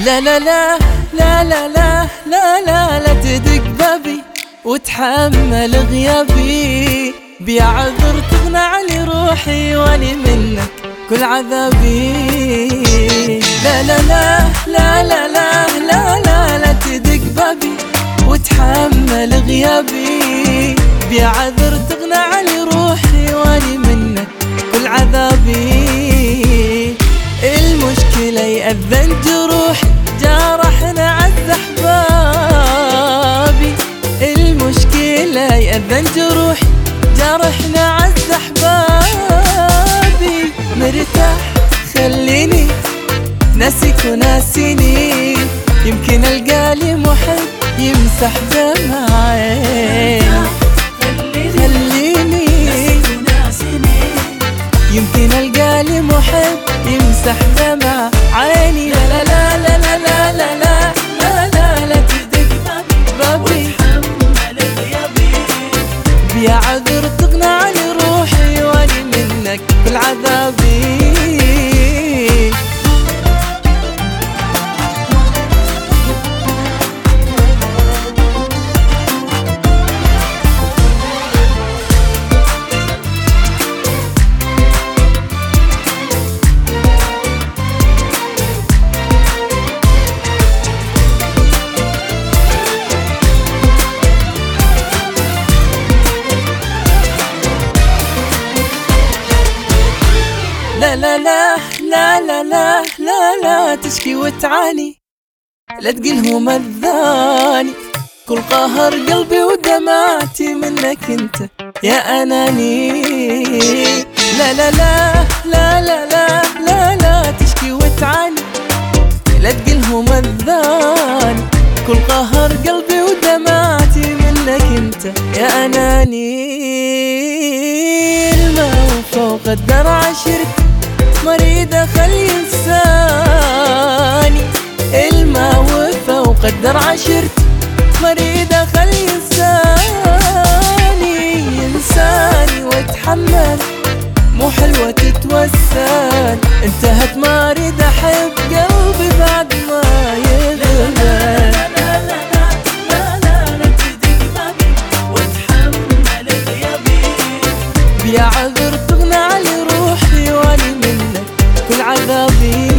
لا لا لا لا لا لا لا لا لا تدق بابي وتحمل غيابي، بيا عذر تغنى علي روحي واني منك كل عذابي. لا لا لا لا لا لا لا لا لا تدق بابي وتحمل غيابي، بيا عذر تغنى علي روحي واني منك كل عذابي. المشكلة يأذن جروحي جرحنا عز احبابي، المشكلة يأذن جروحي جرحنا عز احبابي. مرتاح خليني ناسيك وناسيني، يمكن القالي محب يمسح دمع عيني. خليني يمكن القالي محب يمسح دمع عيني. لا لا لا لا لا لا لا لا لا لا تدق بابي وتحمل غيابي، بيا عذر تغنى علي روحي واني منك كل عذابي. لا لا لا لا لا لا لا لا تشكي وتعاني، لا تقلهم الذاني كل قهر قلبي ودمعتي منك انت يا اناني. لا لا لا لا لا لا لا لا تشكي وتعاني، لا تقلهم الذاني كل قهر قلبي ودمعتي منك انت يا اناني. الماء فوق الدرع شرك مريدة خلي ينساني، الماء فوق الدرع شرك مريدة خلي ينساني. ينساني واتحمل مو حلوة تتوسل، انتهت ما اريد احب قلبي بعد ما يغمل. بيا عذر تغنى علي روحي واني منك كل عذابي.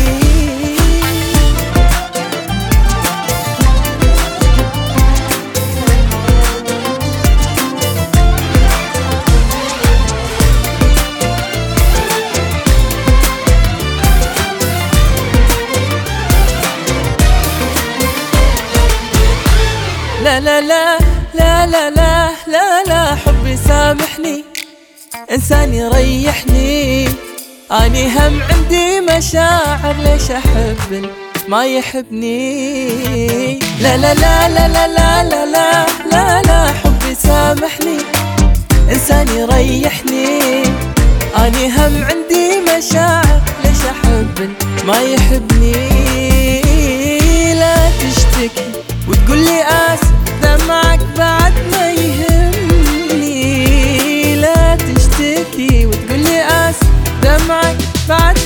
لا لا لا لا لا لا لا لا حبي سامحني إنسان يريحني، أني هم عندي مشاعر ليش أحب ما يحبني. لا لا لا لا لا لا لا لا لا لا حبي سامحني إنسان يريحني، أني هم عندي مشاعر ليش أحب ما يحبني. لا تشتكي وتقولي آسف دمعك بعد ما يهمني، لا تشتكي وتقولي آسف دمعك بعد